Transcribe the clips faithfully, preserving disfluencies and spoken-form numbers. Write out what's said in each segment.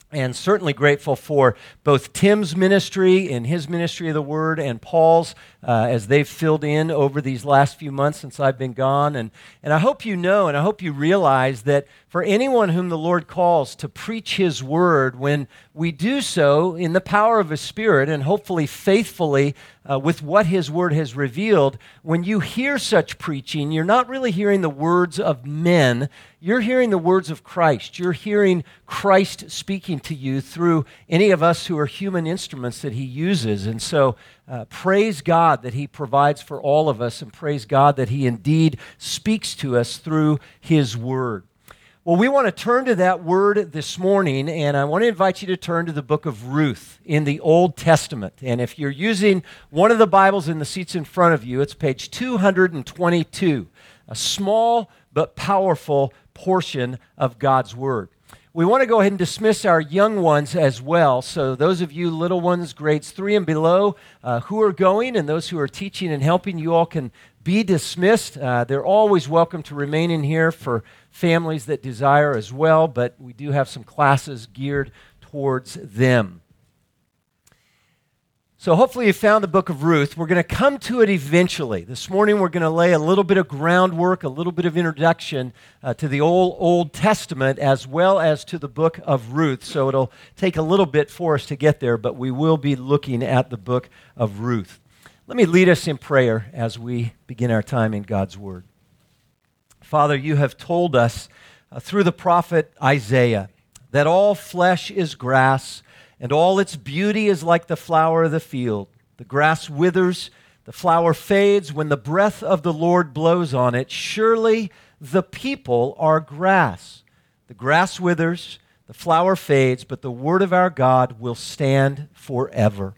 And certainly grateful for both Tim's ministry and his ministry of the Word and Paul's uh, as they've filled in over these last few months since I've been gone. And, and I hope you know and I hope you realize that for anyone whom the Lord calls to preach His Word, when we do so in the power of His Spirit and hopefully faithfully uh, with what His Word has revealed, when you hear such preaching, you're not really hearing the words of men, you're hearing the words of Christ. You're hearing Christ speaking to you through any of us who are human instruments that He uses. And so uh, praise God that He provides for all of us, and praise God that He indeed speaks to us through His Word. Well, we want to turn to that word this morning, and I want to invite you to turn to the book of Ruth in the Old Testament. And if you're using one of the Bibles in the seats in front of you, it's page two hundred twenty-two, a small but powerful portion of God's Word. We want to go ahead and dismiss our young ones as well. So those of you little ones, grades three and below, uh, who are going, and those who are teaching and helping, you all can be dismissed. Uh, they're always welcome to remain in here for families that desire as well, but we do have some classes geared towards them. So hopefully you found the book of Ruth. We're going to come to it eventually. This morning we're going to lay a little bit of groundwork, a little bit of introduction uh, to the Old, Old Testament as well as to the book of Ruth. So it'll take a little bit for us to get there, but we will be looking at the book of Ruth. Let me lead us in prayer as we begin our time in God's Word. Father, you have told us uh, through the prophet Isaiah that all flesh is grass, and all its beauty is like the flower of the field. The grass withers, the flower fades when the breath of the Lord blows on it. Surely the people are grass. The grass withers, the flower fades, but the word of our God will stand forever.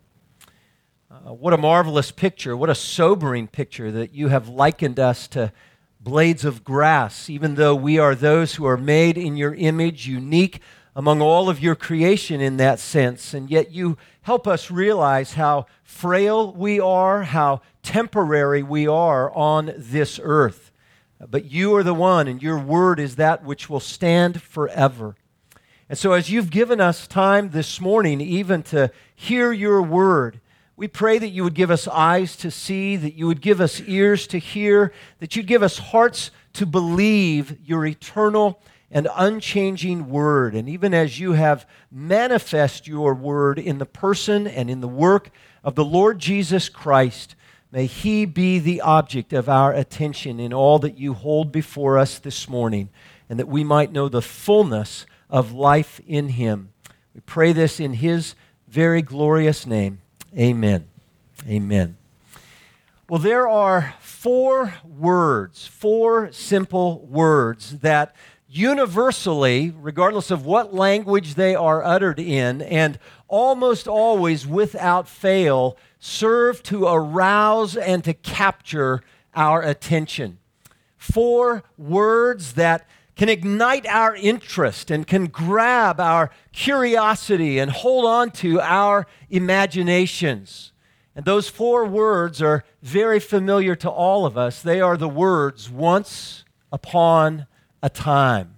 Uh, what a marvelous picture, what a sobering picture that you have likened us to blades of grass, even though we are those who are made in your image, unique among all of your creation in that sense, and yet you help us realize how frail we are, how temporary we are on this earth. But you are the one, and your word is that which will stand forever. And so as you've given us time this morning even to hear your word, we pray that you would give us eyes to see, that you would give us ears to hear, that you'd give us hearts to believe your eternal and unchanging word. And even as you have manifest your word in the person and in the work of the Lord Jesus Christ, may He be the object of our attention in all that you hold before us this morning, and that we might know the fullness of life in Him. We pray this in His very glorious name. Amen. Amen. Well, there are four words, four simple words that universally, regardless of what language they are uttered in, and almost always without fail, serve to arouse and to capture our attention. Four words that can ignite our interest and can grab our curiosity and hold on to our imaginations. And those four words are very familiar to all of us. They are the words, once upon a time.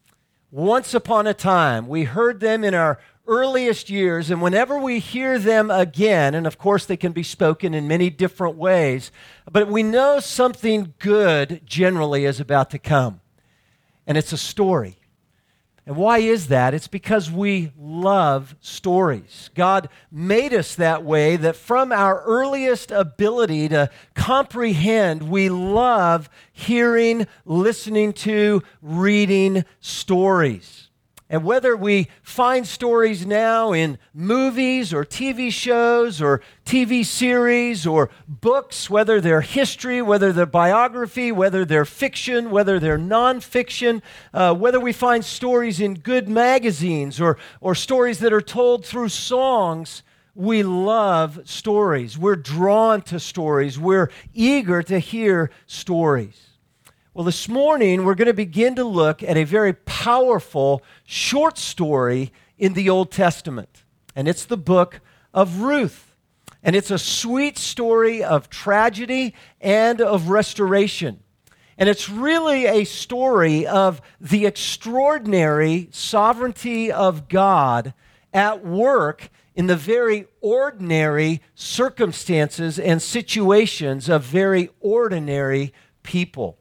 Once upon a time. We heard them in our earliest years, and whenever we hear them again, and of course they can be spoken in many different ways, but we know something good generally is about to come. And it's a story. And why is that? It's because we love stories. God made us that way, that from our earliest ability to comprehend, we love hearing, listening to, reading stories. And whether we find stories now in movies or T V shows or T V series or books, whether they're history, whether they're biography, whether they're fiction, whether they're nonfiction, uh, whether we find stories in good magazines or, or stories that are told through songs, we love stories. We're drawn to stories. We're eager to hear stories. Well, this morning, we're going to begin to look at a very powerful short story in the Old Testament. And it's the book of Ruth. And it's a sweet story of tragedy and of restoration. And it's really a story of the extraordinary sovereignty of God at work in the very ordinary circumstances and situations of very ordinary people.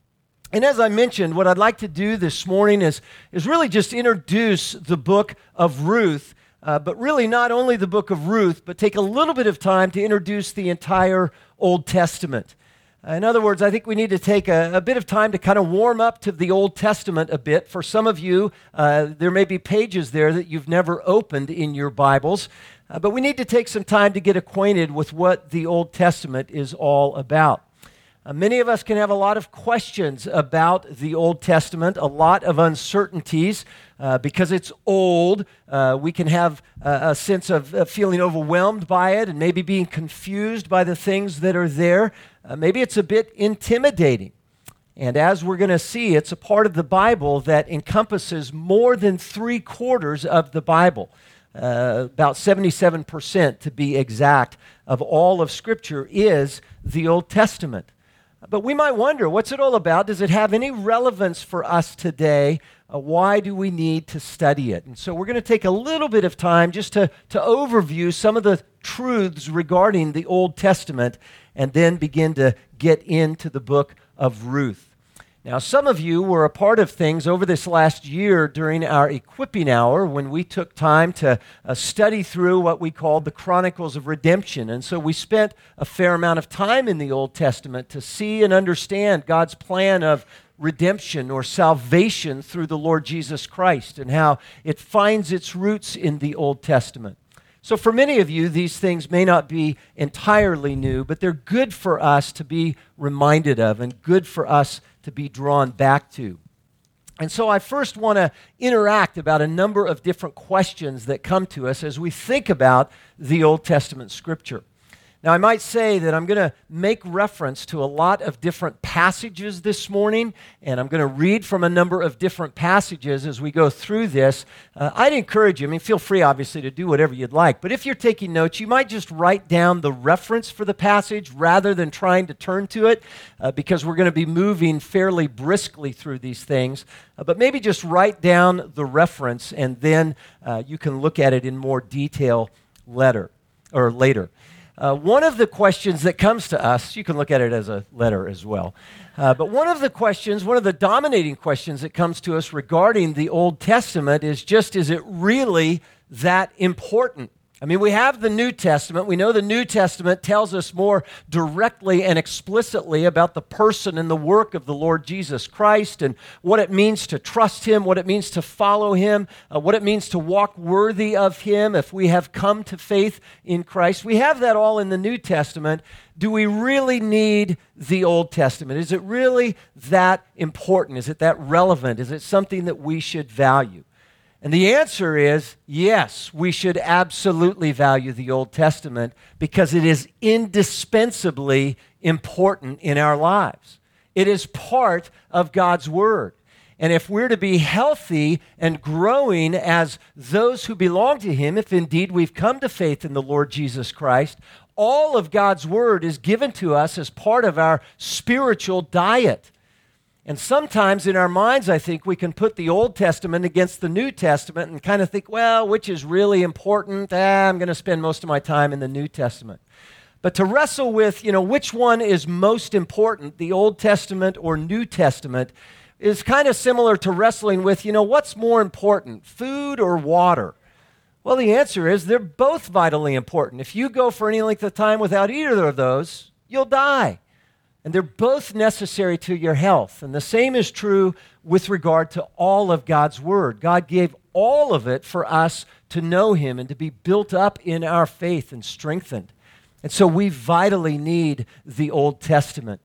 And as I mentioned, what I'd like to do this morning is, is really just introduce the book of Ruth, uh, but really not only the book of Ruth, but take a little bit of time to introduce the entire Old Testament. In other words, I think we need to take a, a bit of time to kind of warm up to the Old Testament a bit. For some of you, uh, there may be pages there that you've never opened in your Bibles, uh, but we need to take some time to get acquainted with what the Old Testament is all about. Uh, many of us can have a lot of questions about the Old Testament, a lot of uncertainties. Uh, because it's old, uh, we can have uh, a sense of uh, feeling overwhelmed by it and maybe being confused by the things that are there. Uh, maybe it's a bit intimidating. And as we're going to see, it's a part of the Bible that encompasses more than three quarters of the Bible. Uh, about seventy-seven percent to be exact of all of Scripture is the Old Testament. But we might wonder, what's it all about? Does it have any relevance for us today? Uh, why do we need to study it? And so we're going to take a little bit of time just to, to overview some of the truths regarding the Old Testament and then begin to get into the book of Ruth. Now, some of you were a part of things over this last year during our equipping hour when we took time to uh, study through what we called the Chronicles of Redemption. And so we spent a fair amount of time in the Old Testament to see and understand God's plan of redemption or salvation through the Lord Jesus Christ and how it finds its roots in the Old Testament. So for many of you, these things may not be entirely new, but they're good for us to be reminded of and good for us to be drawn back to. And so I first want to interact about a number of different questions that come to us as we think about the Old Testament Scripture. Now, I might say that I'm going to make reference to a lot of different passages this morning, and I'm going to read from a number of different passages as we go through this. Uh, I'd encourage you, I mean, feel free, obviously, to do whatever you'd like, but if you're taking notes, you might just write down the reference for the passage rather than trying to turn to it, uh, because we're going to be moving fairly briskly through these things. Uh, but maybe just write down the reference, and then uh, you can look at it in more detail later, or later. Uh, one of the questions that comes to us, you can look at it as a letter as well, uh, but one of the questions, one of the dominating questions that comes to us regarding the Old Testament is just, is it really that important? I mean, we have the New Testament. We know the New Testament tells us more directly and explicitly about the person and the work of the Lord Jesus Christ and what it means to trust Him, what it means to follow Him, uh, what it means to walk worthy of Him if we have come to faith in Christ. We have that all in the New Testament. Do we really need the Old Testament? Is it really that important? Is it that relevant? Is it something that we should value? And the answer is yes, we should absolutely value the Old Testament because it is indispensably important in our lives. It is part of God's Word. And if we're to be healthy and growing as those who belong to Him, if indeed we've come to faith in the Lord Jesus Christ, all of God's Word is given to us as part of our spiritual diet. And sometimes in our minds, I think, we can put the Old Testament against the New Testament and kind of think, well, which is really important? Ah, I'm going to spend most of my time in the New Testament. But to wrestle with, you know, which one is most important, the Old Testament or New Testament, is kind of similar to wrestling with, you know, what's more important, food or water? Well, the answer is they're both vitally important. If you go for any length of time without either of those, you'll die. And they're both necessary to your health. And the same is true with regard to all of God's Word. God gave all of it for us to know Him and to be built up in our faith and strengthened. And so we vitally need the Old Testament.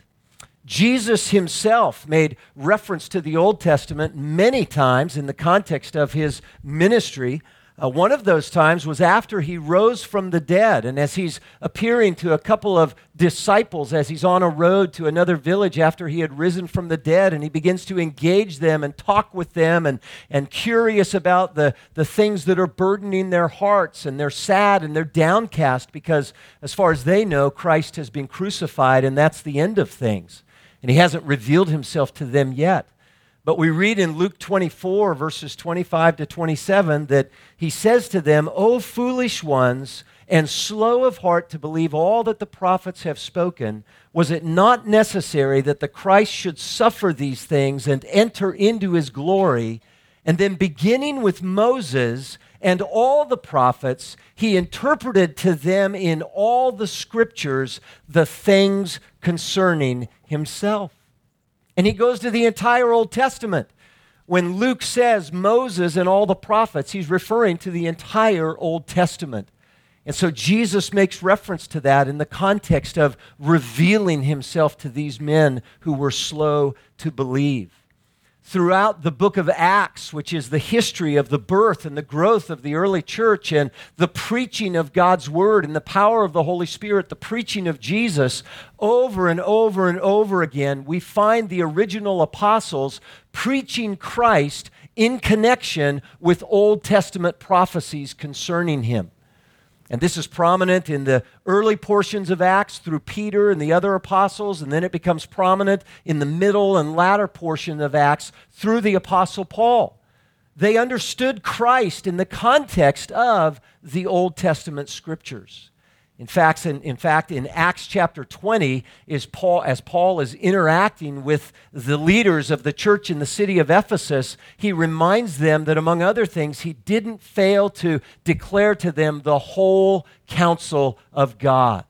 Jesus Himself made reference to the Old Testament many times in the context of His ministry. Uh, one of those times was after He rose from the dead, and as He's appearing to a couple of disciples as He's on a road to another village after He had risen from the dead, and He begins to engage them and talk with them and, and curious about the, the things that are burdening their hearts, and they're sad and they're downcast because as far as they know, Christ has been crucified and that's the end of things. and he hasn't revealed himself to them yet. But we read in Luke twenty-four, verses twenty-five to twenty-seven, that he says to them, "O foolish ones, and slow of heart to believe all that the prophets have spoken, was it not necessary that the Christ should suffer these things and enter into his glory?" And then beginning with Moses and all the prophets, he interpreted to them in all the scriptures the things concerning himself. And he goes to the entire Old Testament. When Luke says Moses and all the prophets, he's referring to the entire Old Testament. And so Jesus makes reference to that in the context of revealing himself to these men who were slow to believe. Throughout the book of Acts, which is the history of the birth and the growth of the early church and the preaching of God's word and the power of the Holy Spirit, the preaching of Jesus, over and over and over again, we find the original apostles preaching Christ in connection with Old Testament prophecies concerning him. And this is prominent in the early portions of Acts through Peter and the other apostles, and then it becomes prominent in the middle and latter portion of Acts through the apostle Paul. They understood Christ in the context of the Old Testament scriptures. In fact, in, in fact, in Acts chapter twenty, is Paul, as Paul is interacting with the leaders of the church in the city of Ephesus, he reminds them that, among other things, he didn't fail to declare to them the whole counsel of God.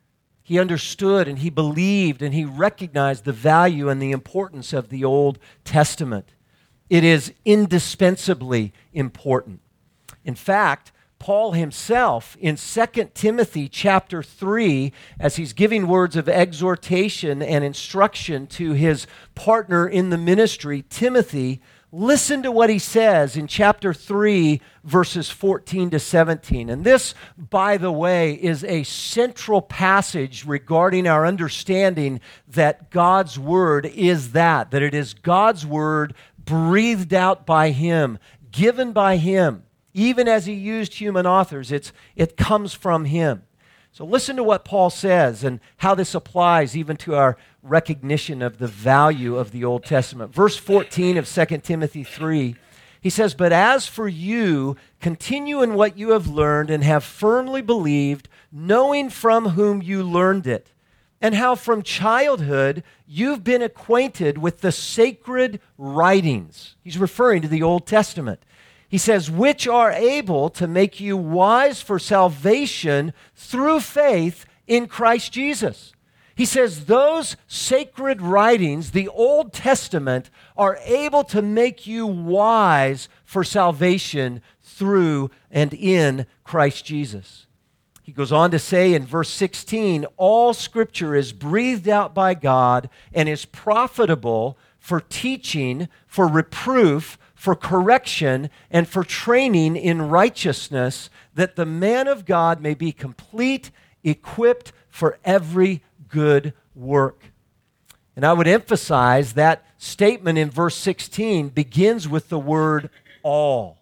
He understood and he believed and he recognized the value and the importance of the Old Testament. It is indispensably important. In fact, Paul himself in Second Timothy chapter three, as he's giving words of exhortation and instruction to his partner in the ministry, Timothy, listen to what he says in chapter three, verses fourteen to seventeen. And this, by the way, is a central passage regarding our understanding that God's word is that, that it is God's word breathed out by him, given by him. Even as he used human authors, it's, it comes from him. So listen to what Paul says and how this applies even to our recognition of the value of the Old Testament. Verse fourteen of Second Timothy three, he says, "But as for you, continue in what you have learned and have firmly believed, knowing from whom you learned it, and how from childhood you've been acquainted with the sacred writings." He's referring to the Old Testament. He says, "which are able to make you wise for salvation through faith in Christ Jesus." He says those sacred writings, the Old Testament, are able to make you wise for salvation through and in Christ Jesus. He goes on to say in verse sixteen, "All Scripture is breathed out by God and is profitable for teaching, for reproof, for correction, and for training in righteousness, that the man of God may be complete, equipped for every good work." And I would emphasize that statement in verse sixteen begins with the word all.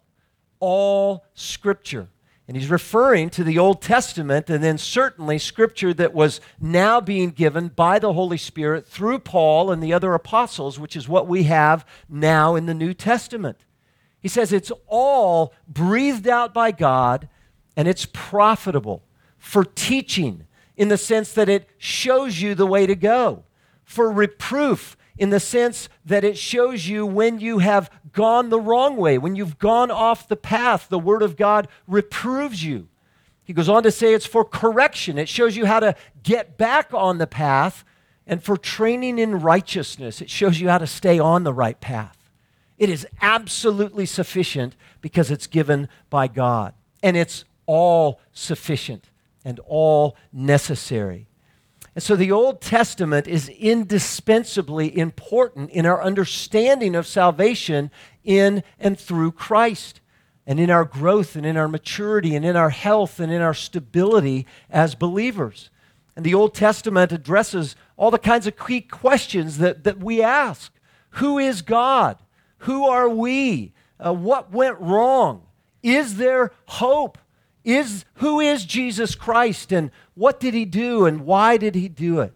All Scripture. And he's referring to the Old Testament and then certainly Scripture that was now being given by the Holy Spirit through Paul and the other apostles, which is what we have now in the New Testament. He says it's all breathed out by God and it's profitable for teaching in the sense that it shows you the way to go, for reproof in the sense that it shows you when you have gone the wrong way, when you've gone off the path. The Word of God reproves you. He goes on to say it's for correction. It shows you how to get back on the path, and for training in righteousness. It shows you how to stay on the right path. It is absolutely sufficient because it's given by God. And it's all sufficient and all necessary. And so the Old Testament is indispensably important in our understanding of salvation in and through Christ, and in our growth and in our maturity and in our health and in our stability as believers. And the Old Testament addresses all the kinds of key questions that, that we ask. Who is God? Who are we? Uh, what went wrong? Is there hope? Is, who is Jesus Christ, and what did he do, and why did he do it?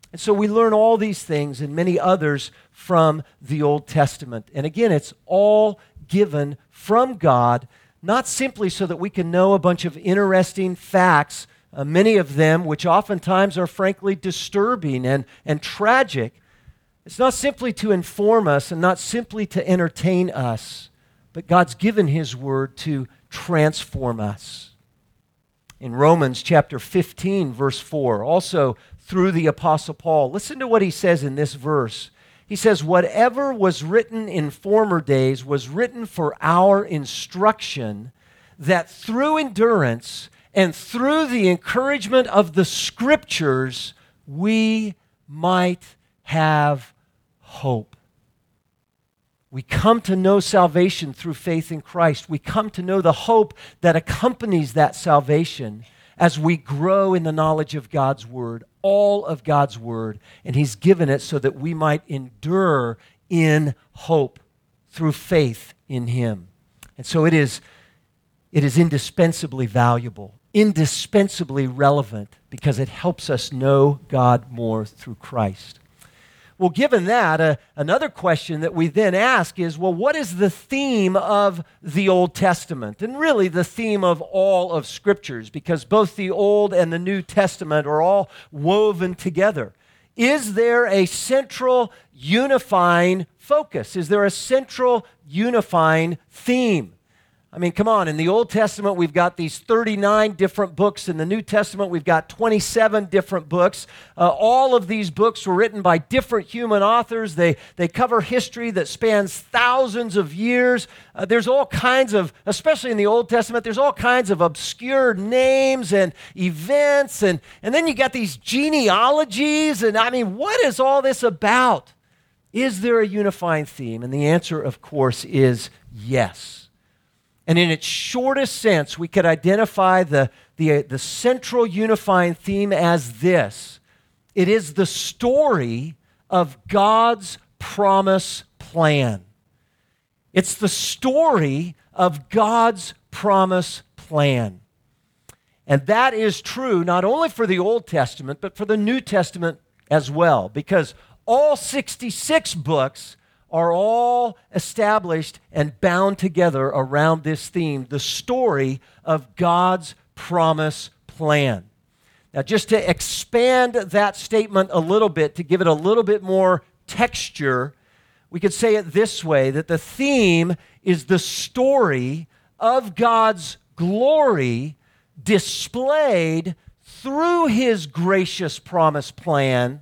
And so we learn all these things and many others from the Old Testament. And again, it's all given from God, not simply so that we can know a bunch of interesting facts, uh, many of them which oftentimes are frankly disturbing and, and tragic. It's not simply to inform us and not simply to entertain us, but God's given His Word to transform us. In Romans chapter fifteen, verse four, also through the Apostle Paul, listen to what he says in this verse. He says, "Whatever was written in former days was written for our instruction, that through endurance and through the encouragement of the Scriptures, we might have hope." We come to know salvation through faith in Christ. We come to know the hope that accompanies that salvation as we grow in the knowledge of God's Word, all of God's Word, and He's given it so that we might endure in hope through faith in Him. And so it is, it is indispensably valuable, indispensably relevant, because it helps us know God more through Christ. Well, given that, uh, another question that we then ask is, well, what is the theme of the Old Testament? And really the theme of all of Scriptures, because both the Old and the New Testament are all woven together. Is there a central unifying focus? Is there a central unifying theme? I mean, come on, in the Old Testament, we've got these thirty-nine different books. In the New Testament, we've got twenty-seven different books. Uh, all of these books were written by different human authors. They, they cover history that spans thousands of years. Uh, there's all kinds of, especially in the Old Testament, there's all kinds of obscure names and events. And, and then you got these genealogies. And I mean, what is all this about? Is there a unifying theme? And the answer, of course, is yes. And in its shortest sense, we could identify the, the, the central unifying theme as this. It is the story of God's promise plan. It's the story of God's promise plan. And that is true not only for the Old Testament, but for the New Testament as well, because all sixty-six books are all established and bound together around this theme, the story of God's promise plan. Now, just to expand that statement a little bit, to give it a little bit more texture, we could say it this way, that the theme is the story of God's glory displayed through His gracious promise plan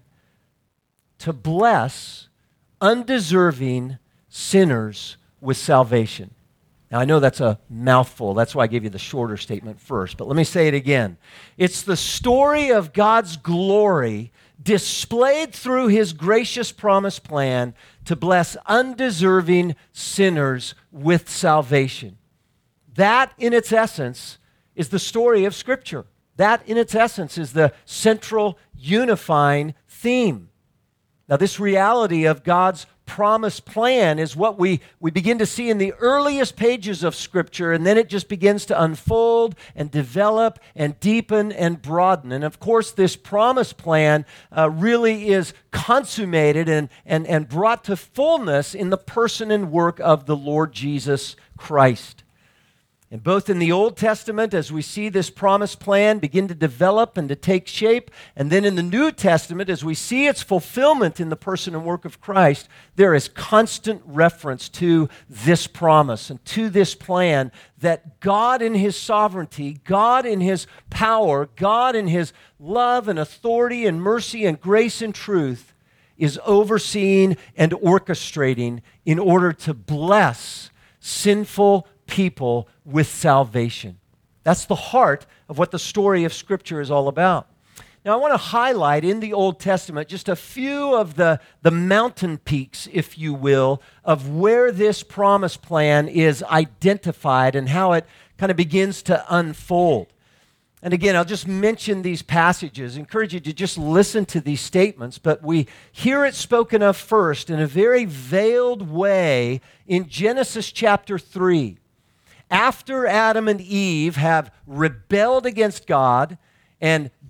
to bless undeserving sinners with salvation. Now, I know that's a mouthful. That's why I gave you the shorter statement first. But let me say it again. It's the story of God's glory displayed through His gracious promise plan to bless undeserving sinners with salvation. That, in its essence, is the story of Scripture. That, in its essence, is the central unifying theme. Now, this reality of God's promised plan is what we, we begin to see in the earliest pages of Scripture, and then it just begins to unfold and develop and deepen and broaden. And of course, this promised plan uh, really is consummated and, and, and brought to fullness in the person and work of the Lord Jesus Christ. And both in the Old Testament, as we see this promised plan begin to develop and to take shape, and then in the New Testament, as we see its fulfillment in the person and work of Christ, there is constant reference to this promise and to this plan that God in His sovereignty, God in His power, God in His love and authority and mercy and grace and truth is overseeing and orchestrating in order to bless sinful people with salvation. That's the heart of what the story of Scripture is all about. Now, I want to highlight in the Old Testament just a few of the, the mountain peaks, if you will, of where this promise plan is identified and how it kind of begins to unfold. And again, I'll just mention these passages, encourage you to just listen to these statements, but we hear it spoken of first in a very veiled way in Genesis chapter three. After Adam and Eve have rebelled against God and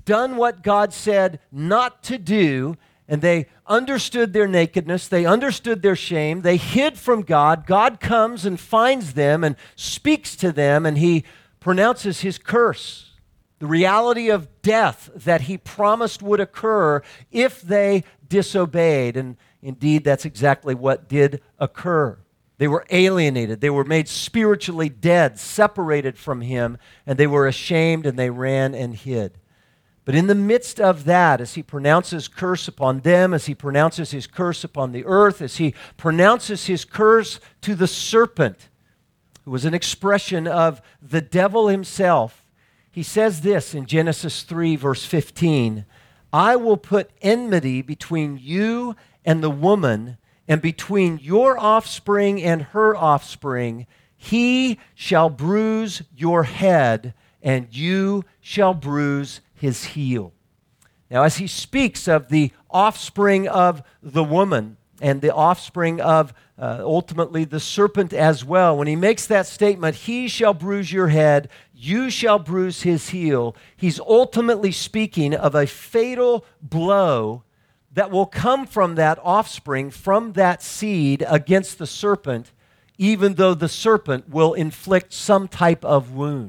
done what God said not to do, and they understood their nakedness, they understood their shame, they hid from God. God comes and finds them and speaks to them, and he pronounces his curse, the reality of death that he promised would occur if they disobeyed. And indeed, that's exactly what did occur. They were alienated. They were made spiritually dead, separated from him, and they were ashamed, and they ran and hid. But in the midst of that, as he pronounces curse upon them, as he pronounces his curse upon the earth, as he pronounces his curse to the serpent, who was an expression of the devil himself, he says this in Genesis three, verse fifteen, "I will put enmity between you and the woman, and between your offspring and her offspring. He shall bruise your head, and you shall bruise his heel." Now, as he speaks of the offspring of the woman and the offspring of uh, ultimately the serpent as well, when he makes that statement, "He shall bruise your head, you shall bruise his heel," he's ultimately speaking of a fatal blow that will come from that offspring, from that seed against the serpent, even though the serpent will inflict some type of wound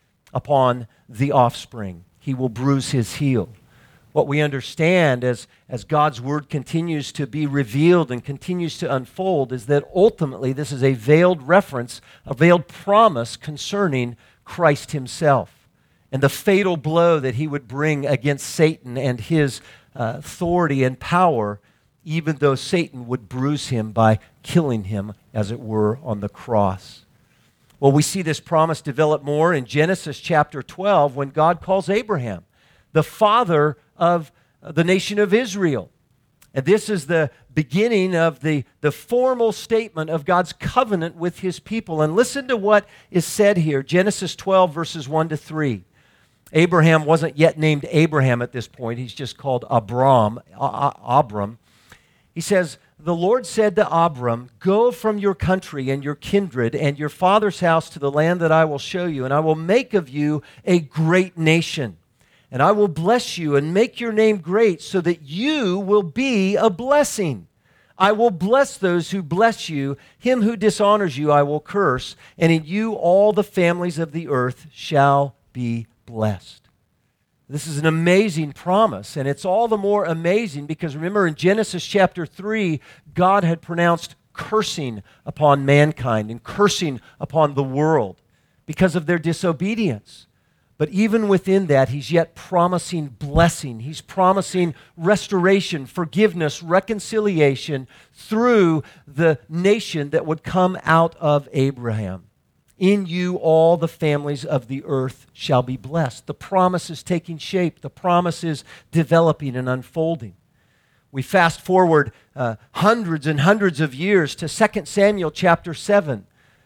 upon the offspring. He will bruise his heel. What we understand as, as God's word continues to be revealed and continues to unfold is that ultimately this is a veiled reference, a veiled promise concerning Christ himself and the fatal blow that he would bring against Satan and his uh, authority and power, even though Satan would bruise him by killing him, as it were, on the cross. Well, we see this promise develop more in Genesis chapter twelve when God calls Abraham the father of the nation of Israel. And this is the beginning of the, the formal statement of God's covenant with his people. And listen to what is said here, Genesis twelve, verses one to three. Abraham wasn't yet named Abraham at this point. He's just called Abram. Abram. He says, "The Lord said to Abram, 'Go from your country and your kindred and your father's house to the land that I will show you, and I will make of you a great nation. And I will bless you and make your name great so that you will be a blessing. I will bless those who bless you. Him who dishonors you I will curse. And in you all the families of the earth shall be blessed.'" This is an amazing promise, and it's all the more amazing because remember in Genesis chapter three, God had pronounced cursing upon mankind and cursing upon the world because of their disobedience. But even within that, he's yet promising blessing. He's promising restoration, forgiveness, reconciliation through the nation that would come out of Abraham. In you all the families of the earth shall be blessed. The promise is taking shape. The promise is developing and unfolding. We fast forward uh, hundreds and hundreds of years to Second Samuel chapter seven.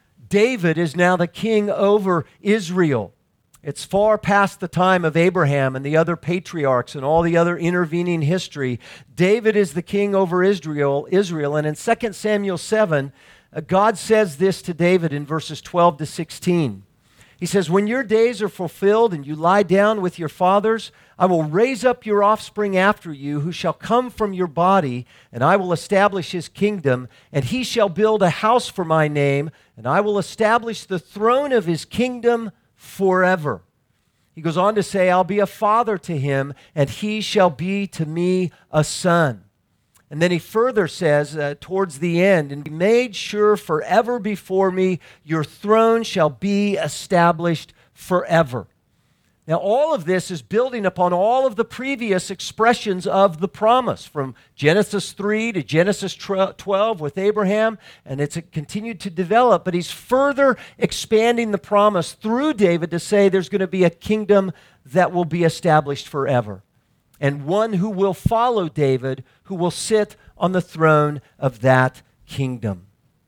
David is now the king over Israel. It's far past the time of Abraham and the other patriarchs and all the other intervening history. David is the king over Israel, Israel, and in Second Samuel seven, uh, God says this to David in verses twelve to sixteen. He says, "When your days are fulfilled and you lie down with your fathers, I will raise up your offspring after you, who shall come from your body, and I will establish his kingdom, and he shall build a house for my name, and I will establish the throne of his kingdom forever." He goes on to say, "I'll be a father to him, and he shall be to me a son." And then he further says uh, towards the end, "And be made sure forever before me, your throne shall be established forever." Now, all of this is building upon all of the previous expressions of the promise, from Genesis three to Genesis twelve with Abraham, and it's continued to develop, but he's further expanding the promise through David to say there's going to be a kingdom that will be established forever, and one who will follow David, who will sit on the throne of that kingdom.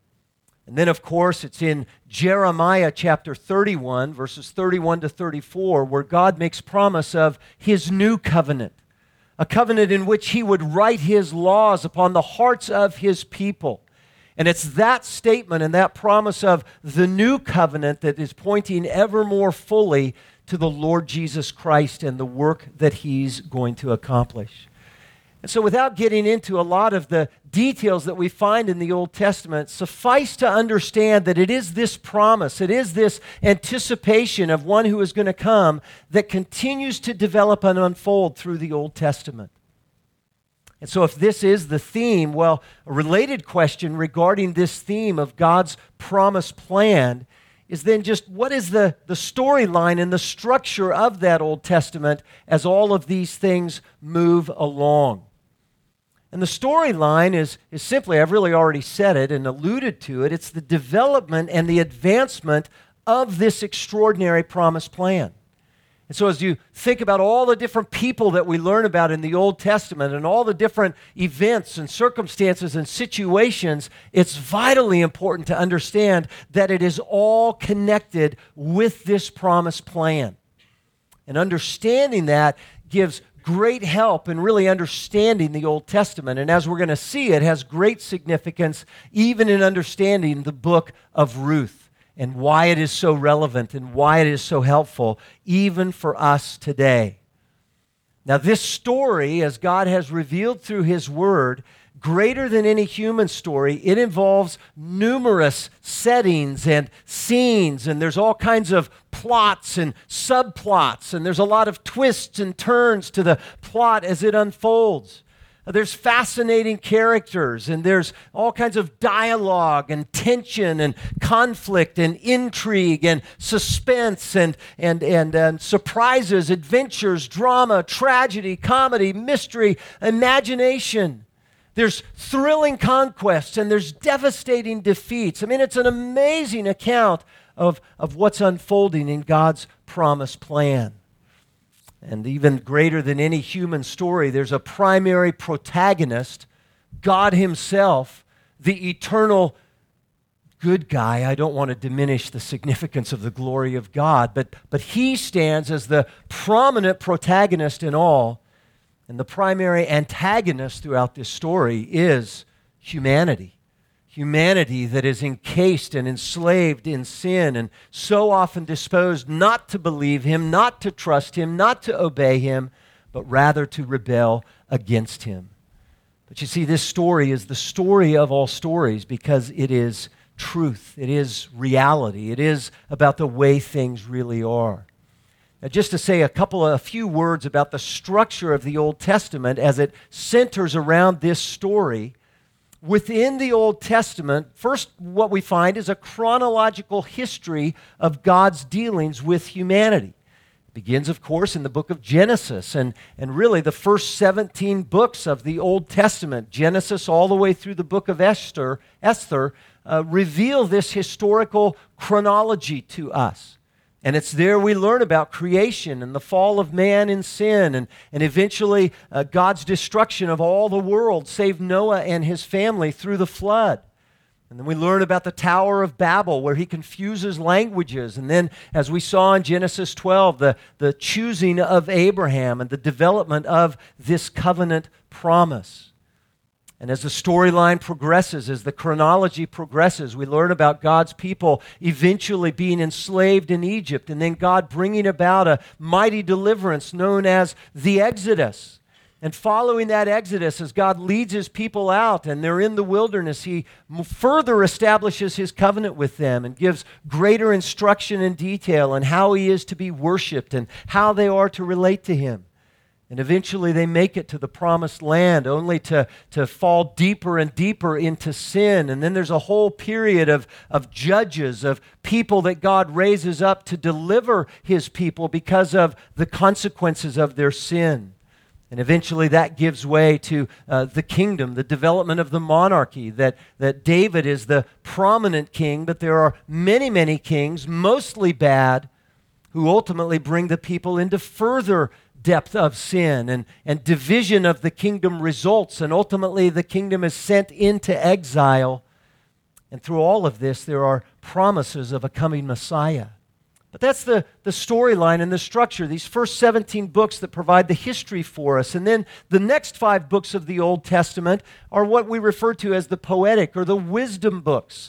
And then, of course, it's in Jeremiah chapter thirty-one, verses thirty-one to thirty-four, where God makes promise of his new covenant, a covenant in which he would write his laws upon the hearts of his people. And it's that statement and that promise of the new covenant that is pointing ever more fully to the Lord Jesus Christ and the work that he's going to accomplish. And so without getting into a lot of the details that we find in the Old Testament, suffice to understand that it is this promise, it is this anticipation of one who is going to come that continues to develop and unfold through the Old Testament. And so if this is the theme, well, a related question regarding this theme of God's promise plan is then just what is the, the storyline and the structure of that Old Testament as all of these things move along. And the storyline is, is simply, I've really already said it and alluded to it, it's the development and the advancement of this extraordinary promise plan. And so as you think about all the different people that we learn about in the Old Testament and all the different events and circumstances and situations, it's vitally important to understand that it is all connected with this promise plan. And understanding that gives great help in really understanding the Old Testament. And as we're going to see, it has great significance even in understanding the book of Ruth and why it is so relevant and why it is so helpful even for us today. Now, this story, as God has revealed through his word, greater than any human story, it involves numerous settings and scenes, and there's all kinds of plots and subplots, and there's a lot of twists and turns to the plot as it unfolds. There's fascinating characters, and there's all kinds of dialogue and tension and conflict and intrigue and suspense and, and, and, and surprises, adventures, drama, tragedy, comedy, mystery, imagination. There's thrilling conquests and there's devastating defeats. I mean, it's an amazing account of, of what's unfolding in God's promised plan. And even greater than any human story, there's a primary protagonist, God himself, the eternal good guy. I don't want to diminish the significance of the glory of God, but, but he stands as the prominent protagonist in all. And the primary antagonist throughout this story is humanity. Humanity that is encased and enslaved in sin and so often disposed not to believe him, not to trust him, not to obey him, but rather to rebel against him. But you see, this story is the story of all stories because it is truth. It is reality. It is about the way things really are. Now, just to say a couple of, a few words about the structure of the Old Testament as it centers around this story. Within the Old Testament, first what we find is a chronological history of God's dealings with humanity. It begins, of course, in the book of Genesis, and, and really the first seventeen books of the Old Testament, Genesis all the way through the book of Esther, Esther uh, reveal this historical chronology to us. And it's there we learn about creation and the fall of man in sin and, and eventually uh, God's destruction of all the world, save Noah and his family through the flood. And then we learn about the Tower of Babel where he confuses languages. And then as we saw in Genesis twelve, the, the choosing of Abraham and the development of this covenant promise. And as the storyline progresses, as the chronology progresses, we learn about God's people eventually being enslaved in Egypt and then God bringing about a mighty deliverance known as the Exodus. And following that Exodus, as God leads his people out and they're in the wilderness, he further establishes his covenant with them and gives greater instruction and detail on how he is to be worshiped and how they are to relate to him. And eventually they make it to the promised land only to, to fall deeper and deeper into sin. And then there's a whole period of, of judges, of people that God raises up to deliver his people because of the consequences of their sin. And eventually that gives way to uh, the kingdom, the development of the monarchy, that, that David is the prominent king, but there are many, many kings, mostly bad, who ultimately bring the people into further depth of sin, and, and division of the kingdom results, and ultimately the kingdom is sent into exile. And through all of this, there are promises of a coming Messiah. But that's the, the storyline and the structure, these first seventeen books that provide the history for us. And then the next five books of the Old Testament are what we refer to as the poetic or the wisdom books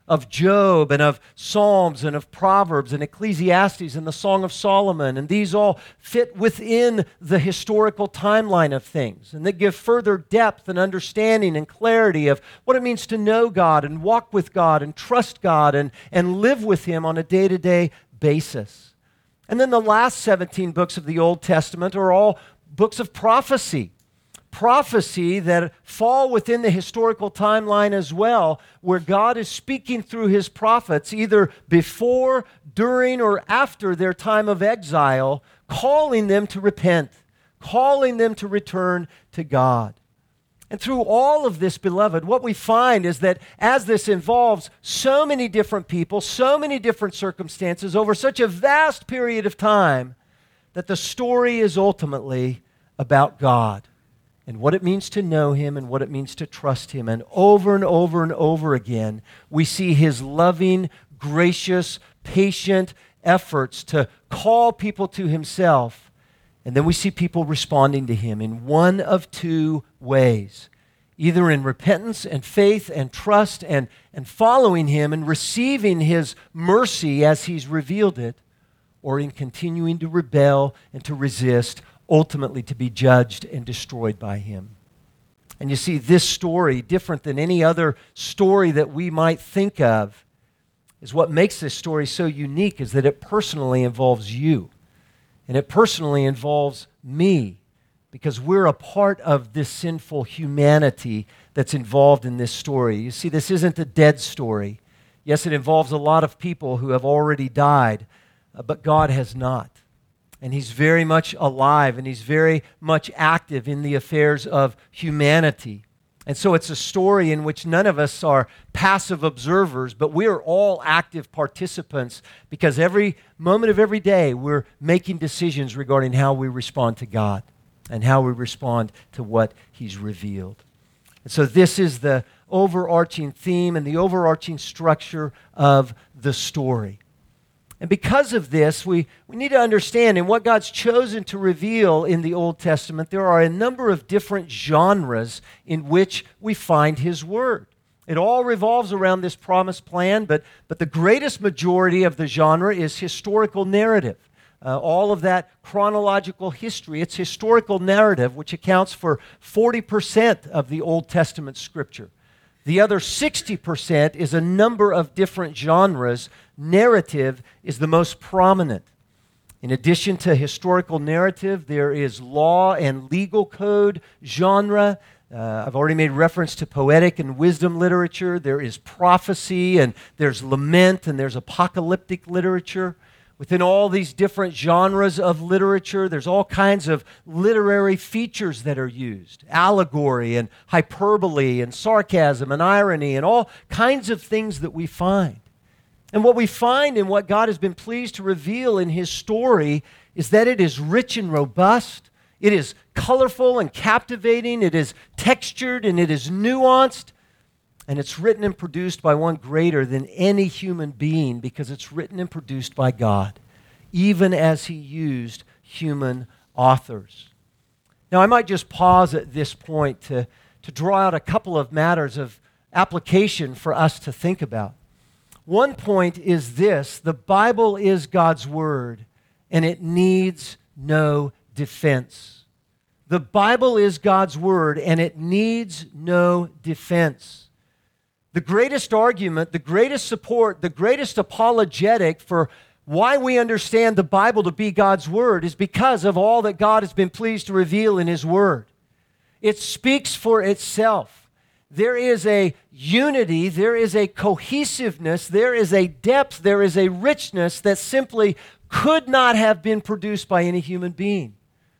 of Job and of Psalms and of Proverbs and Ecclesiastes and the Song of Solomon. And these all fit within the historical timeline of things, and that give further depth and understanding and clarity of what it means to know God and walk with God and trust God and, and live with Him on a day-to-day basis. And then the last seventeen books of the Old Testament are all books of prophecy. Prophecy that fall within the historical timeline as well, where God is speaking through His prophets either before, during, or after their time of exile, calling them to repent, calling them to return to God. And through all of this, beloved, what we find is that as this involves so many different people, so many different circumstances over such a vast period of time, that the story is ultimately about God and what it means to know Him and what it means to trust Him. And over and over and over again, we see His loving, gracious, patient efforts to call people to Himself. And then we see people responding to Him in one of two ways, either in repentance and faith and trust and, and following Him and receiving His mercy as He's revealed it, or in continuing to rebel and to resist, ultimately to be judged and destroyed by Him. And you see, this story, different than any other story that we might think of, is what makes this story so unique, is that it personally involves you. And it personally involves me, because we're a part of this sinful humanity that's involved in this story. You see, this isn't a dead story. Yes, it involves a lot of people who have already died, uh, but God has not. And He's very much alive, and He's very much active in the affairs of humanity. And so it's a story in which none of us are passive observers, but we are all active participants, because every moment of every day we're making decisions regarding how we respond to God and how we respond to what He's revealed. And so this is the overarching theme and the overarching structure of the story. And because of this, we, we need to understand in what God's chosen to reveal in the Old Testament, there are a number of different genres in which we find His Word. It all revolves around this promised plan, but, but the greatest majority of the genre is historical narrative. Uh, all of that chronological history, it's historical narrative, which accounts for forty percent of the Old Testament Scripture. The other sixty percent is a number of different genres. Narrative is the most prominent. In addition to historical narrative, there is law and legal code genre. Uh, I've already made reference to poetic and wisdom literature. There is prophecy, and there's lament, and there's apocalyptic literature. Within all these different genres of literature, there's all kinds of literary features that are used. Allegory and hyperbole and sarcasm and irony and all kinds of things that we find. And what we find in what God has been pleased to reveal in His story is that it is rich and robust. It is colorful and captivating. It is textured and it is nuanced. And it's written and produced by one greater than any human being, because it's written and produced by God, even as He used human authors. Now, I might just pause at this point to, to draw out a couple of matters of application for us to think about. One point is this: the Bible is God's Word, and it needs no defense. The Bible is God's Word, and it needs no defense. The greatest argument, the greatest support, the greatest apologetic for why we understand the Bible to be God's Word is because of all that God has been pleased to reveal in His Word. It speaks for itself. There is a unity, there is a cohesiveness, there is a depth, there is a richness that simply could not have been produced by any human being.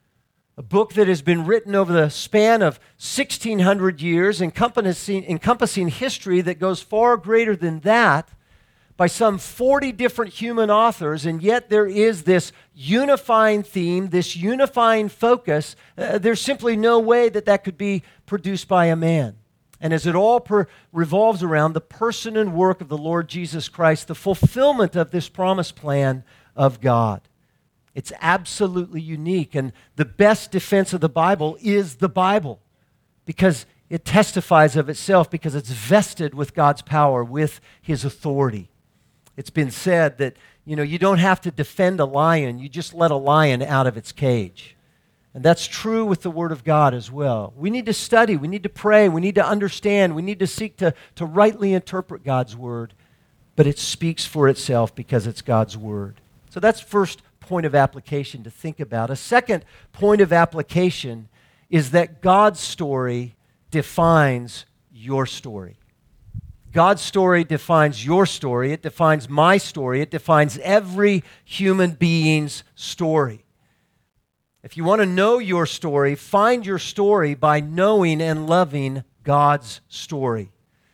A book that has been written over the span of sixteen hundred years, encompassing, encompassing history that goes far greater than that, by some forty different human authors, and yet there is this unifying theme, this unifying focus. Uh, there's simply no way that that could be produced by a man. And as it all per- revolves around the person and work of the Lord Jesus Christ, the fulfillment of this promised plan of God. It's absolutely unique, and the best defense of the Bible is the Bible, because it testifies of itself because it's vested with God's power, with his authority. It's been said that, you know, you don't have to defend a lion, you just let a lion out of its cage. And that's true with the Word of God as well. We need to study, we need to pray, we need to understand, we need to seek to, to rightly interpret God's Word, but it speaks for itself because it's God's Word. So that's first point of application to think about. A second point of application is that God's story defines your story. God's story defines your story. It defines my story. It defines every human being's story. If you want to know your story, find your story by knowing and loving God's story.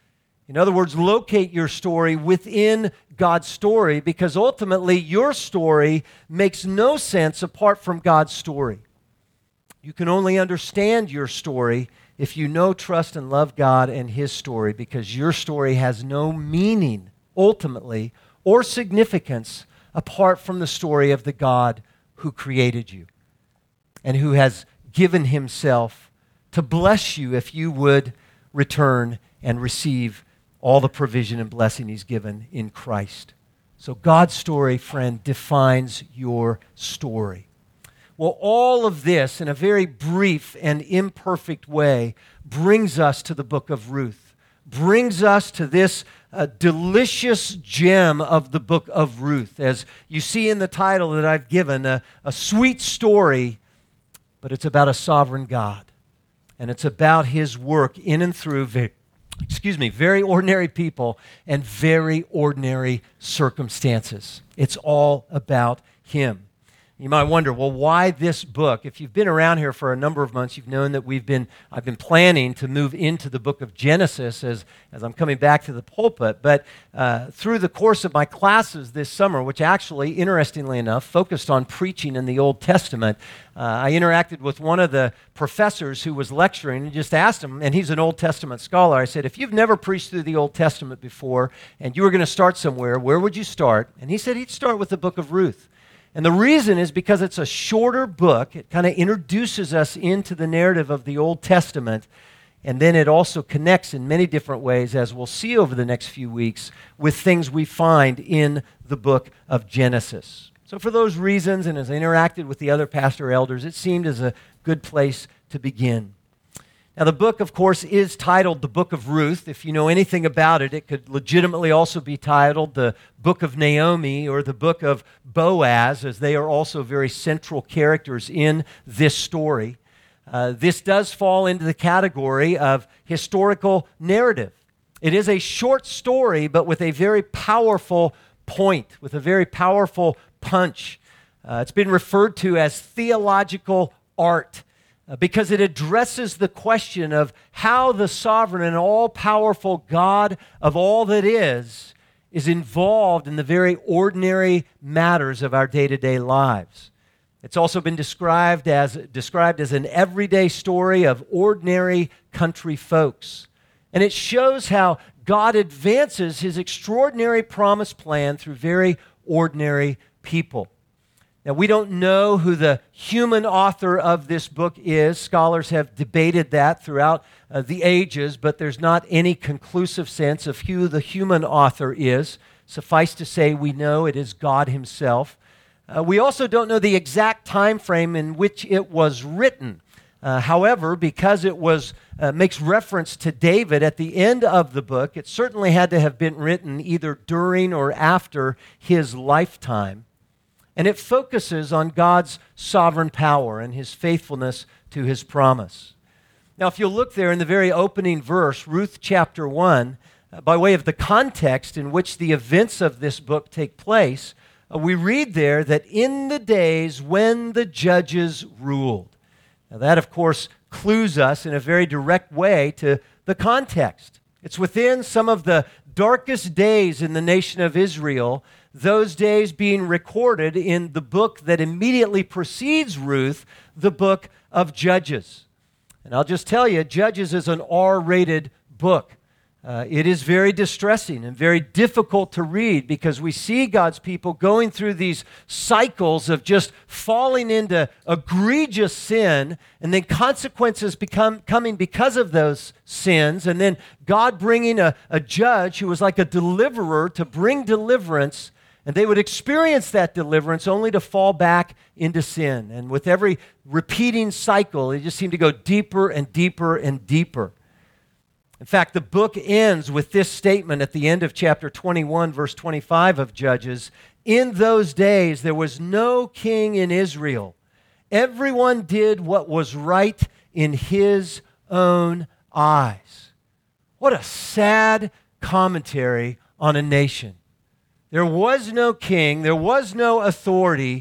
In other words, locate your story within God's story, because ultimately your story makes no sense apart from God's story. You can only understand your story if you know, trust, and love God and his story, because your story has no meaning, ultimately, or significance apart from the story of the God who created you and who has given himself to bless you if you would return and receive all the provision and blessing he's given in Christ. So God's story, friend, defines your story. Well, all of this, in a very brief and imperfect way, brings us to the book of Ruth, brings us to this uh, delicious gem of the book of Ruth. As you see in the title that I've given, a, a sweet story, but it's about a sovereign God. And it's about his work in and through, very, excuse me, very ordinary people and very ordinary circumstances. It's all about him. You might wonder, well, why this book? If you've been around here for a number of months, you've known that we've been, I've been planning to move into the book of Genesis as, as I'm coming back to the pulpit. But uh, through the course of my classes this summer, which actually, interestingly enough, focused on preaching in the Old Testament, uh, I interacted with one of the professors who was lecturing and just asked him, and he's an Old Testament scholar, I said, if you've never preached through the Old Testament before and you were going to start somewhere, where would you start? And he said he'd start with the book of Ruth. And the reason is because it's a shorter book. It kind of introduces us into the narrative of the Old Testament, and then it also connects in many different ways, as we'll see over the next few weeks, with things we find in the book of Genesis. So for those reasons, and as I interacted with the other pastor elders, it seemed as a good place to begin. Now, the book, of course, is titled the Book of Ruth. If you know anything about it, it could legitimately also be titled the Book of Naomi or the Book of Boaz, as they are also very central characters in this story. Uh, this does fall into the category of historical narrative. It is a short story, but with a very powerful point, with a very powerful punch. Uh, it's been referred to as theological art, because it addresses the question of how the sovereign and all-powerful God of all that is is involved in the very ordinary matters of our day-to-day lives. It's also been described as, described as an everyday story of ordinary country folks. And it shows how God advances his extraordinary promise plan through very ordinary people. Now, we don't know who the human author of this book is. Scholars have debated that throughout uh, the ages, but there's not any conclusive sense of who the human author is. Suffice to say, we know it is God himself. Uh, we also don't know the exact time frame in which it was written. Uh, however, because it was uh, makes reference to David at the end of the book, it certainly had to have been written either during or after his lifetime. And it focuses on God's sovereign power and his faithfulness to his promise. Now, if you'll look there in the very opening verse, Ruth chapter one, uh, by way of the context in which the events of this book take place, uh, we read there that in the days when the judges ruled. Now, that, of course, clues us in a very direct way to the context. It's within some of the darkest days in the nation of Israel, those days being recorded in the book that immediately precedes Ruth, the book of Judges. And I'll just tell you, Judges is an R-rated book. Uh, it is very distressing and very difficult to read because we see God's people going through these cycles of just falling into egregious sin and then consequences become coming because of those sins, and then God bringing a, a judge who was like a deliverer to bring deliverance, and they would experience that deliverance only to fall back into sin. And with every repeating cycle, it just seemed to go deeper and deeper and deeper. In fact, the book ends with this statement at the end of chapter twenty-one, verse twenty-five of Judges. In those days, there was no king in Israel. Everyone did what was right in his own eyes. What a sad commentary on a nation. There was no king. There was no authority.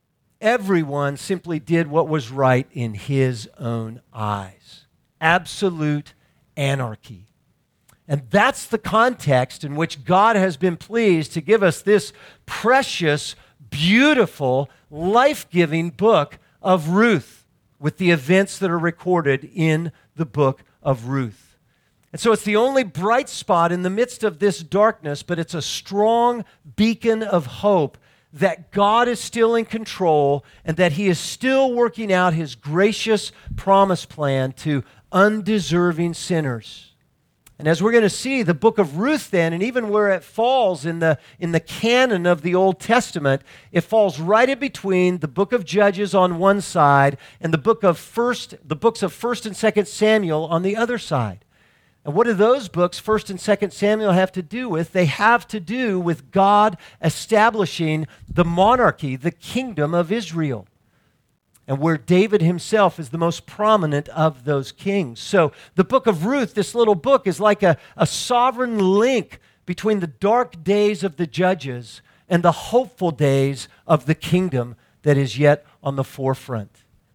Everyone simply did what was right in his own eyes. Absolute anarchy. And that's the context in which God has been pleased to give us this precious, beautiful, life-giving book of Ruth with the events that are recorded in the book of Ruth. And so it's the only bright spot in the midst of this darkness, but it's a strong beacon of hope that God is still in control and that He is still working out His gracious promise plan to undeserving sinners. And as we're going to see, the book of Ruth then, and even where it falls in the, in the canon of the Old Testament, it falls right in between the book of Judges on one side and the book of first, the books of First and Second Samuel on the other side. And what do those books, First and Second Samuel, have to do with? They have to do with God establishing the monarchy, the kingdom of Israel, and where David himself is the most prominent of those kings. So the book of Ruth, this little book, is like a, a sovereign link between the dark days of the judges and the hopeful days of the kingdom that is yet on the forefront.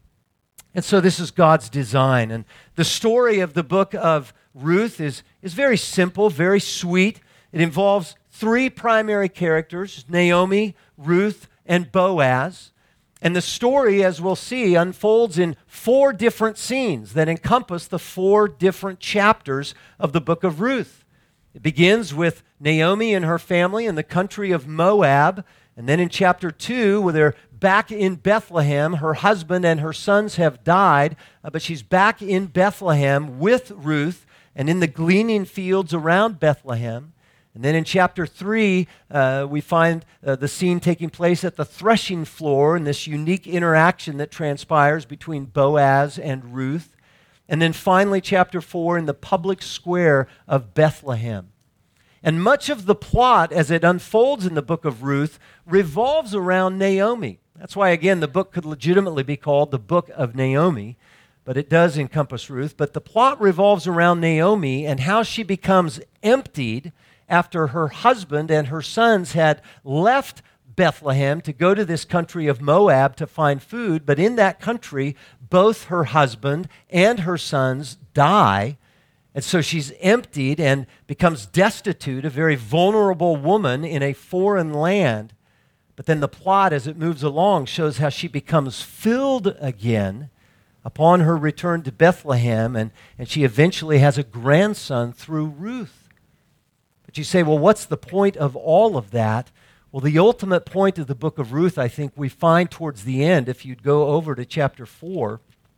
And so this is God's design. And the story of the book of Ruth is, is very simple, very sweet. It involves three primary characters, Naomi, Ruth, and Boaz. And the story, as we'll see, unfolds in four different scenes that encompass the four different chapters of the book of Ruth. It begins with Naomi and her family in the country of Moab. And then in chapter two, where they're back in Bethlehem, her husband and her sons have died, uh, but she's back in Bethlehem with Ruth and in the gleaning fields around Bethlehem. And then in chapter three, uh, we find uh, the scene taking place at the threshing floor and this unique interaction that transpires between Boaz and Ruth. And then finally, chapter four, in the public square of Bethlehem. And much of the plot as it unfolds in the book of Ruth revolves around Naomi. That's why, again, the book could legitimately be called the book of Naomi, but it does encompass Ruth. But the plot revolves around Naomi and how she becomes emptied after her husband and her sons had left Bethlehem to go to this country of Moab to find food. But in that country, both her husband and her sons die. And so she's emptied and becomes destitute, a very vulnerable woman in a foreign land. But then the plot, as it moves along, shows how she becomes filled again upon her return to Bethlehem, and, and she eventually has a grandson through Ruth. But you say, well, what's the point of all of that? Well, the ultimate point of the book of Ruth, I think, we find towards the end, if you'd go over to chapter four.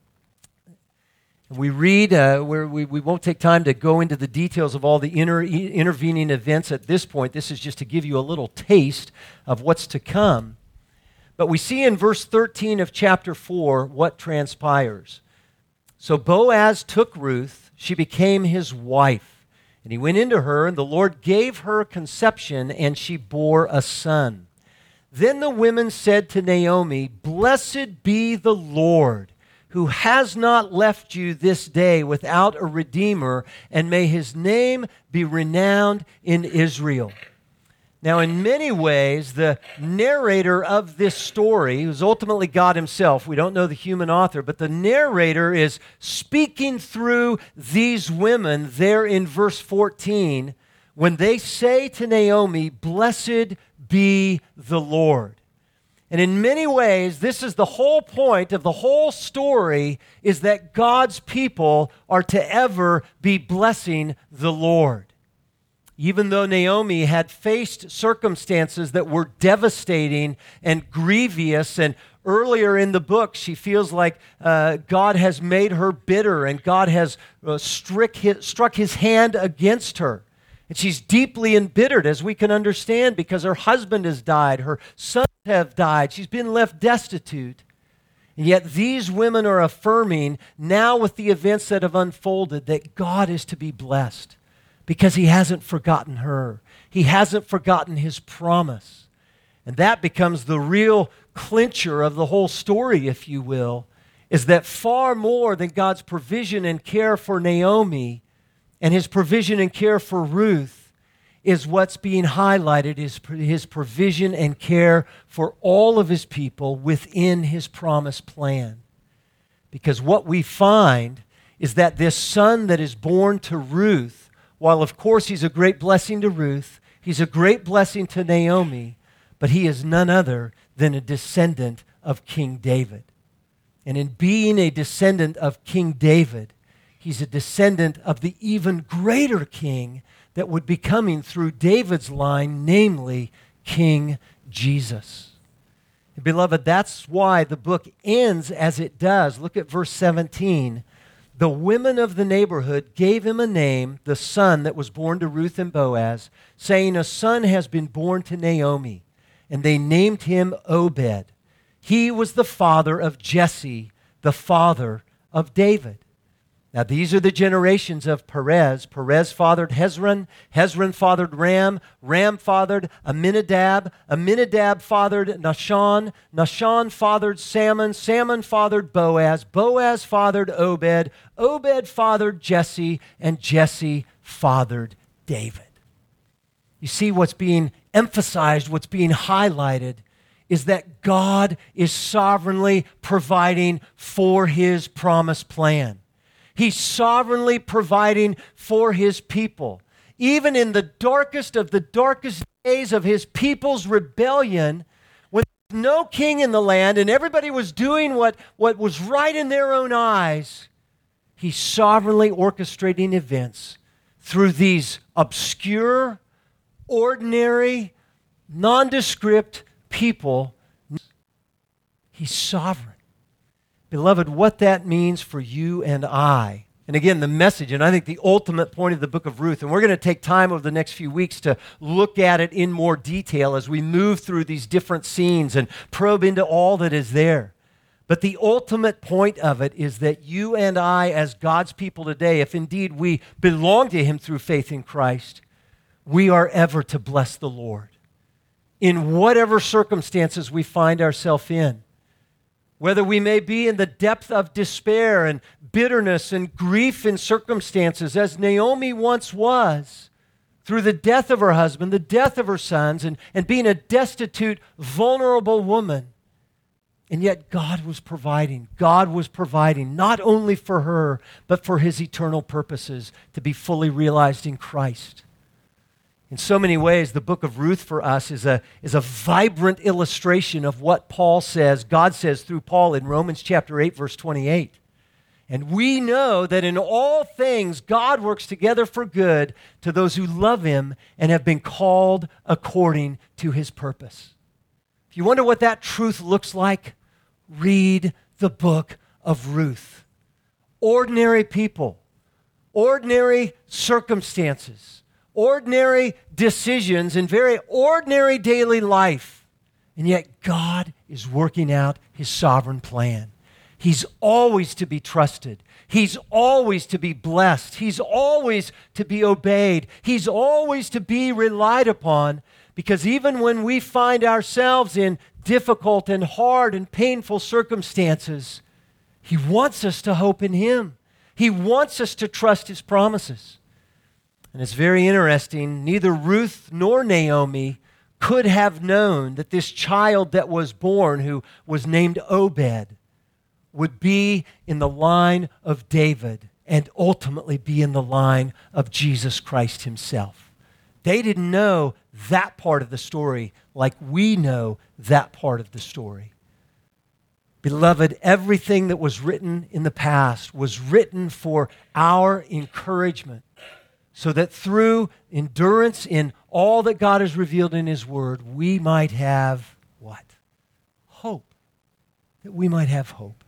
We read, uh, where we, we won't take time to go into the details of all the inter, intervening events at this point. This is just to give you a little taste of what's to come. But we see in verse thirteen of chapter four what transpires. So Boaz took Ruth, she became his wife. And he went into her, and the Lord gave her conception, and she bore a son. Then the women said to Naomi, "Blessed be the Lord, who has not left you this day without a redeemer, and may his name be renowned in Israel." Now, in many ways, the narrator of this story, who's ultimately God himself, we don't know the human author, but the narrator is speaking through these women there in verse fourteen when they say to Naomi, "Blessed be the Lord." And in many ways, this is the whole point of the whole story, is that God's people are to ever be blessing the Lord. Even though Naomi had faced circumstances that were devastating and grievous, and earlier in the book, she feels like uh, God has made her bitter and God has uh, struck, his, struck his hand against her. And she's deeply embittered, as we can understand, because her husband has died, her sons have died, she's been left destitute. And yet these women are affirming, now with the events that have unfolded, that God is to be blessed because he hasn't forgotten her. He hasn't forgotten his promise. And that becomes the real clincher of the whole story, if you will, is that far more than God's provision and care for Naomi and his provision and care for Ruth is what's being highlighted, is his provision and care for all of his people within his promised plan. Because what we find is that this son that is born to Ruth, while of course he's a great blessing to Ruth, he's a great blessing to Naomi, but he is none other than a descendant of King David. And in being a descendant of King David, he's a descendant of the even greater king that would be coming through David's line, namely King Jesus. And beloved, that's why the book ends as it does. Look at verse seventeen. The women of the neighborhood gave him a name, the son that was born to Ruth and Boaz, saying, a son has been born to Naomi. And they named him Obed. He was the father of Jesse, the father of David. Now, these are the generations of Perez. Perez fathered Hezron. Hezron fathered Ram. Ram fathered Aminadab. Aminadab fathered Nahshon. Nahshon fathered Salmon. Salmon fathered Boaz. Boaz fathered Obed. Obed fathered Jesse. And Jesse fathered David. You see, what's being emphasized, what's being highlighted, is that God is sovereignly providing for his promised plan. He's sovereignly providing for his people. Even in the darkest of the darkest days of his people's rebellion, when there was no king in the land and everybody was doing what, what was right in their own eyes, he's sovereignly orchestrating events through these obscure, ordinary, nondescript people. He's sovereign. Beloved, what that means for you and I, and again, the message, and I think the ultimate point of the book of Ruth, and we're going to take time over the next few weeks to look at it in more detail as we move through these different scenes and probe into all that is there. But the ultimate point of it is that you and I, as God's people today, if indeed we belong to him through faith in Christ, we are ever to bless the Lord in whatever circumstances we find ourselves in. Whether we may be in the depth of despair and bitterness and grief in circumstances, as Naomi once was, through the death of her husband, the death of her sons, and, and being a destitute, vulnerable woman. And yet God was providing. God was providing not only for her, but for his eternal purposes to be fully realized in Christ. In so many ways, the book of Ruth for us is a, is a vibrant illustration of what Paul says, God says through Paul in Romans chapter eight, verse twenty-eight. And we know that in all things, God works together for good to those who love him and have been called according to his purpose. If you wonder what that truth looks like, read the book of Ruth. Ordinary people, ordinary circumstances, ordinary decisions in very ordinary daily life. And yet God is working out his sovereign plan. He's always to be trusted. He's always to be blessed. He's always to be obeyed. He's always to be relied upon, because even when we find ourselves in difficult and hard and painful circumstances, he wants us to hope in him. He wants us to trust his promises. And it's very interesting, neither Ruth nor Naomi could have known that this child that was born, who was named Obed, would be in the line of David and ultimately be in the line of Jesus Christ himself. They didn't know that part of the story like we know that part of the story. Beloved, everything that was written in the past was written for our encouragement, so that through endurance in all that God has revealed in His Word, we might have what? Hope. That we might have hope.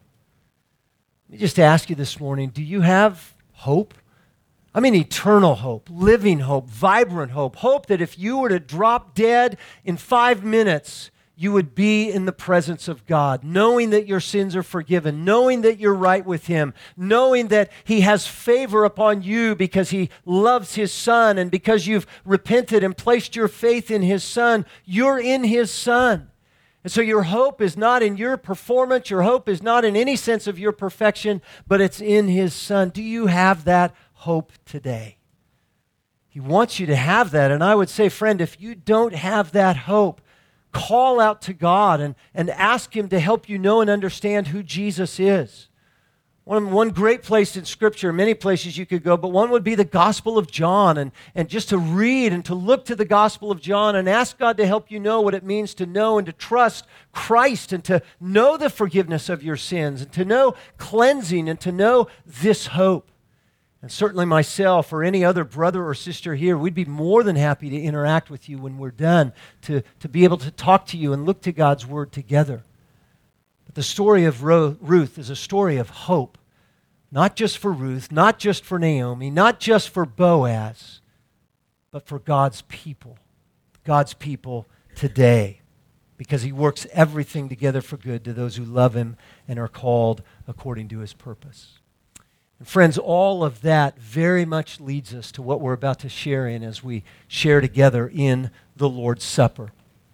Let me just ask you this morning, do you have hope? I mean eternal hope, living hope, vibrant hope. Hope that if you were to drop dead in five minutes, you would be in the presence of God, knowing that your sins are forgiven, knowing that you're right with Him, knowing that He has favor upon you because He loves His Son, and because you've repented and placed your faith in His Son, you're in His Son. And so your hope is not in your performance, your hope is not in any sense of your perfection, but it's in His Son. Do you have that hope today? He wants you to have that, and I would say, friend, if you don't have that hope, call out to God and, and ask Him to help you know and understand who Jesus is. One, one great place in Scripture, many places you could go, but one would be the Gospel of John, and, and just to read and to look to the Gospel of John and ask God to help you know what it means to know and to trust Christ and to know the forgiveness of your sins and to know cleansing and to know this hope. And certainly myself or any other brother or sister here, we'd be more than happy to interact with you when we're done, to, to be able to talk to you and look to God's Word together. But the story of Ruth is a story of hope, not just for Ruth, not just for Naomi, not just for Boaz, but for God's people, God's people today, because He works everything together for good to those who love Him and are called according to His purpose. And friends, all of that very much leads us to what we're about to share in as we share together in the Lord's Supper.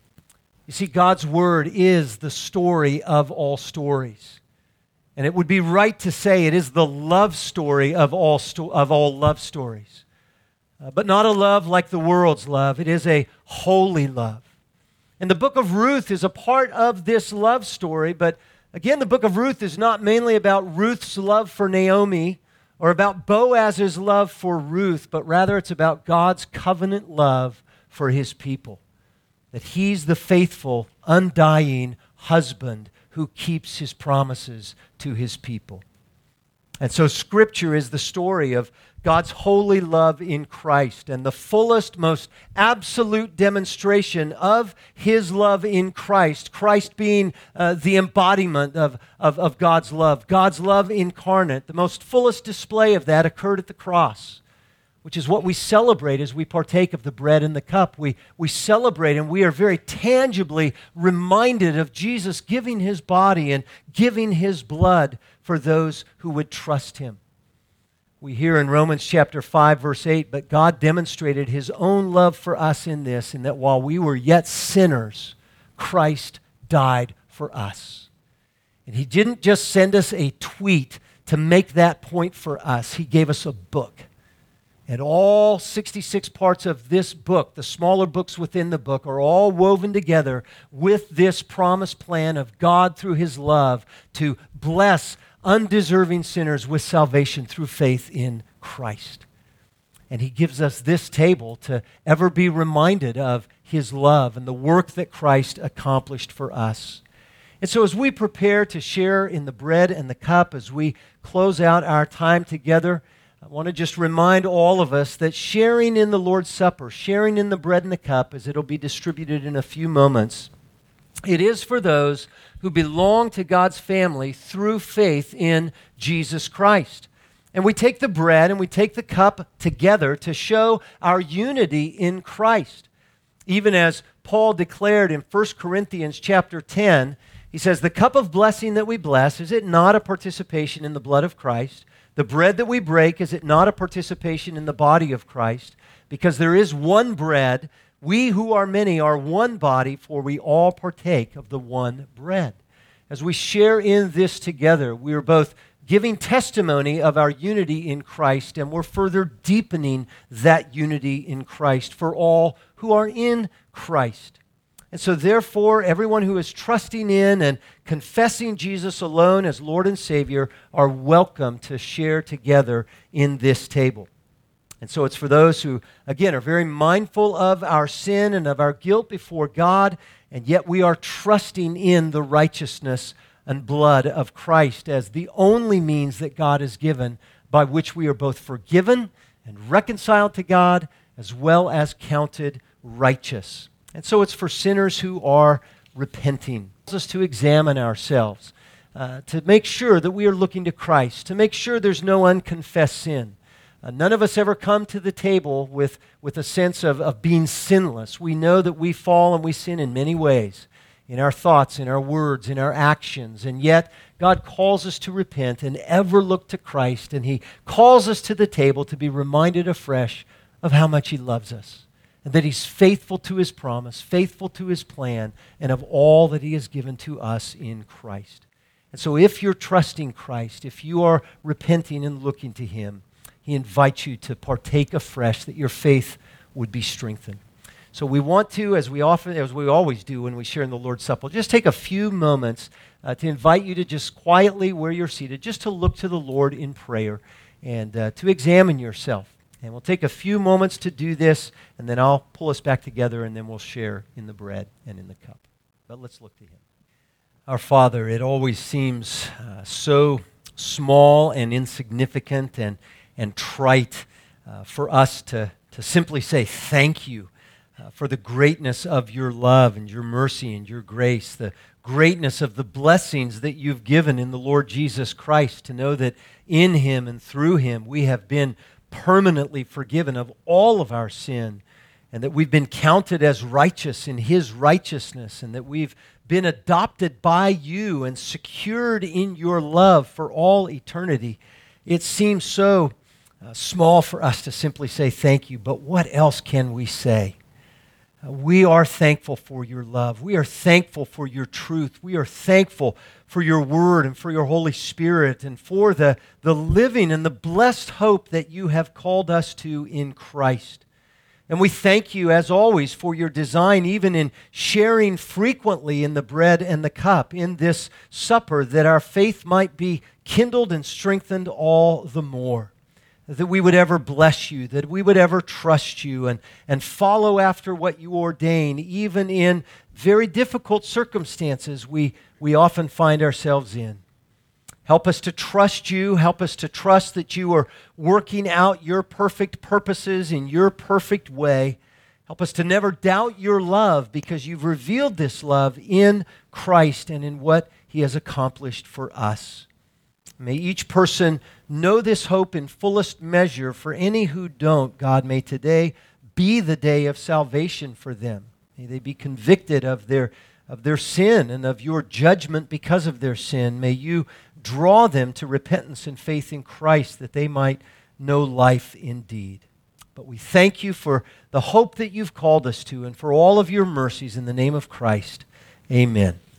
You see, God's Word is the story of all stories. And it would be right to say it is the love story of all, sto- of all love stories. Uh, but not a love like the world's love. It is a holy love. And the book of Ruth is a part of this love story, but again, the book of Ruth is not mainly about Ruth's love for Naomi or about Boaz's love for Ruth, but rather it's about God's covenant love for His people. That He's the faithful, undying husband who keeps His promises to His people. And so Scripture is the story of God's holy love in Christ and the fullest, most absolute demonstration of His love in Christ, Christ being uh, the embodiment of, of, of God's love, God's love incarnate. The most fullest display of that occurred at the cross, which is what we celebrate as we partake of the bread and the cup. We, we celebrate and we are very tangibly reminded of Jesus giving His body and giving His blood for those who would trust Him. We hear in Romans chapter five, verse eight, but God demonstrated His own love for us in this, in that while we were yet sinners, Christ died for us. And He didn't just send us a tweet to make that point for us. He gave us a book. And all sixty-six parts of this book, the smaller books within the book, are all woven together with this promised plan of God through His love to bless undeserving sinners with salvation through faith in Christ. And He gives us this table to ever be reminded of His love and the work that Christ accomplished for us. And so as we prepare to share in the bread and the cup, as we close out our time together, I want to just remind all of us that sharing in the Lord's Supper, sharing in the bread and the cup, as it'll be distributed in a few moments, it is for those who belong to God's family through faith in Jesus Christ. And we take the bread and we take the cup together to show our unity in Christ. Even as Paul declared in First Corinthians chapter ten, he says, the cup of blessing that we bless, is it not a participation in the blood of Christ? The bread that we break, is it not a participation in the body of Christ? Because there is one bread, we who are many are one body, for we all partake of the one bread. As we share in this together, we are both giving testimony of our unity in Christ, and we're further deepening that unity in Christ for all who are in Christ. And so therefore, everyone who is trusting in and confessing Jesus alone as Lord and Savior are welcome to share together in this table. And so it's for those who, again, are very mindful of our sin and of our guilt before God, and yet we are trusting in the righteousness and blood of Christ as the only means that God has given by which we are both forgiven and reconciled to God, as well as counted righteous. And so it's for sinners who are repenting. It calls us to examine ourselves, uh, to make sure that we are looking to Christ, to make sure there's no unconfessed sin. Uh, none of us ever come to the table with, with a sense of, of being sinless. We know that we fall and we sin in many ways, in our thoughts, in our words, in our actions. And yet, God calls us to repent and ever look to Christ. And He calls us to the table to be reminded afresh of how much He loves us, and that He's faithful to His promise, faithful to His plan, and of all that He has given to us in Christ. And so if you're trusting Christ, if you are repenting and looking to Him, He invites you to partake afresh, that your faith would be strengthened. So we want to, as we often, as we always do when we share in the Lord's Supper, just take a few moments uh, to invite you to just quietly, where you're seated, just to look to the Lord in prayer and uh, to examine yourself. And we'll take a few moments to do this, and then I'll pull us back together, and then we'll share in the bread and in the cup. But let's look to Him. Our Father, it always seems uh, so small and insignificant and, and trite uh, for us to, to simply say thank you uh, for the greatness of your love and your mercy and your grace, the greatness of the blessings that you've given in the Lord Jesus Christ, to know that in Him and through Him we have been permanently forgiven of all of our sin, and that we've been counted as righteous in His righteousness, and that we've been adopted by you and secured in your love for all eternity. It seems so uh, small for us to simply say thank you, but what else can we say? Uh, we are thankful for your love. We are thankful for your truth. We are thankful for your word and for your Holy Spirit and for the, the living and the blessed hope that you have called us to in Christ. And we thank you, as always, for your design, even in sharing frequently in the bread and the cup in this supper, that our faith might be kindled and strengthened all the more. That we would ever bless you, that we would ever trust you and, and follow after what you ordain, even in very difficult circumstances we, we often find ourselves in. Help us to trust you. Help us to trust that you are working out your perfect purposes in your perfect way. Help us to never doubt your love, because you've revealed this love in Christ and in what He has accomplished for us. May each person know this hope in fullest measure. For any who don't, God, may today be the day of salvation for them. May they be convicted of their, of their sin and of your judgment because of their sin. May you draw them to repentance and faith in Christ, that they might know life indeed. But we thank you for the hope that you've called us to, and for all of your mercies in the name of Christ. Amen.